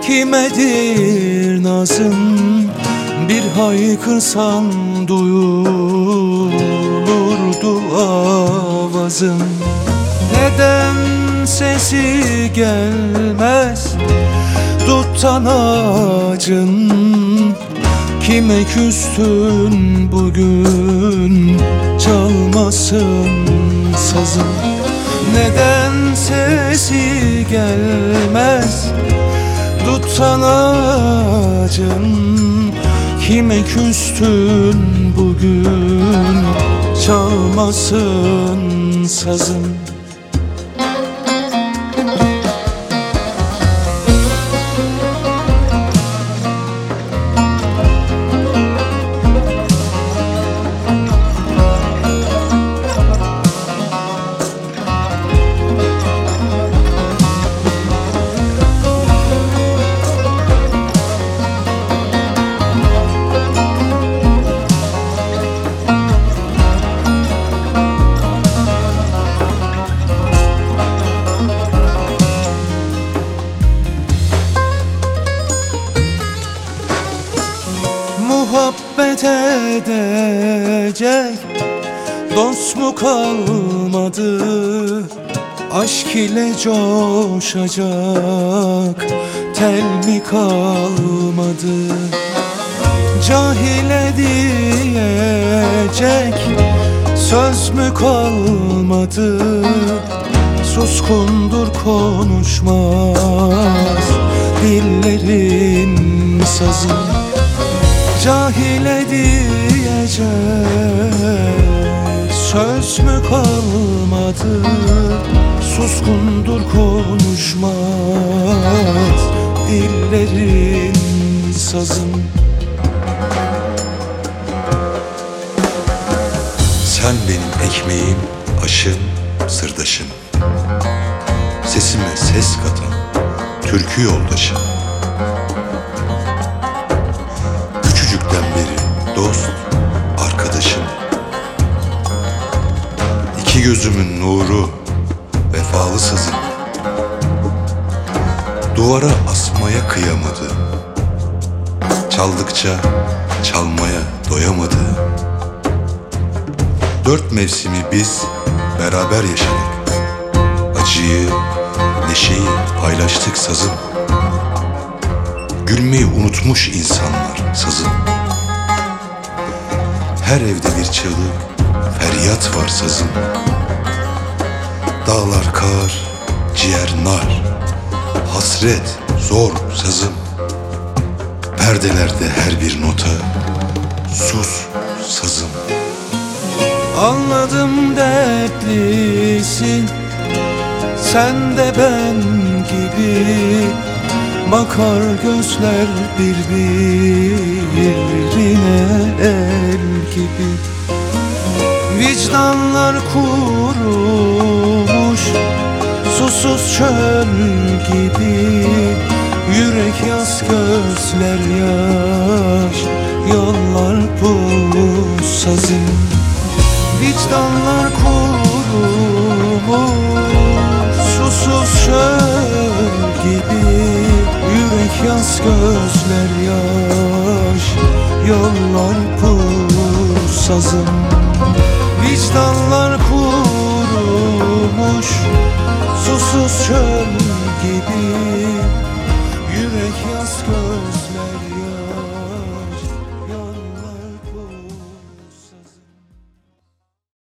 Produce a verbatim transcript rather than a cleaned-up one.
Kimedir nazın, bir haykırsan duyulurdu avazın. Neden sesi gelmez duttan ağacın? Kime küstün bugün çalmasın sazın? Neden sesi gelmez duttan ağacın? Kime küstün bugün çalmasın sazın? Muhabbet edecek dost mu kalmadı? Aşk ile coşacak tel mi kalmadı? Cahile diyecek söz mü kalmadı? Suskundur konuşmaz dillerin sazı. Cahile diyecek söz mü kalmadı? Suskundur konuşmaz dillerin sazın. Sen benim ekmeğim, aşım, sırdaşım. Sesime ses katan türkü yoldaşım. Küçücükten beri dost, arkadaşım. İki gözümün nuru, vefalı sazım. Duvara asmaya kıyamadı. Çaldıkça çalmaya doyamadı. Dört mevsimi biz beraber yaşadık. Acıyı, neşeyi paylaştık sazım. Gülmeyi unutmuş insanlar sazım. Her evde bir çığlık, feryat var sazım. Dağlar kar, ciğer nar, hasret zor sazım. Perdelerde her bir nota, sus sazım. Anladım dertlisin, sen de ben gibi. Bakar gözler birbirine el gibi. Vicdanlar kurumuş susuz çöl gibi. Yürek yaz, gözler yaş, yollar bu sazın. Vicdanlar kurumuş susuz çöl gibi. Yürek yaz, gözler yaş, yollar pursazım. Vicdanlar kurumuş susuz çöl gibi. Yürek yaz, göz